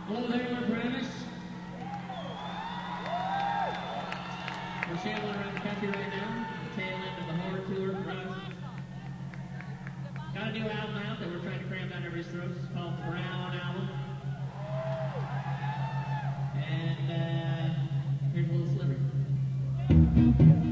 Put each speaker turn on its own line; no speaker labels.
Hello there, we're Primus. We're shambling around the country right now, the tail end of the Horde Tour production. Got a new album out that we're trying to cram down everybody's throats. It's called the Brown Album. And here's a little sliver.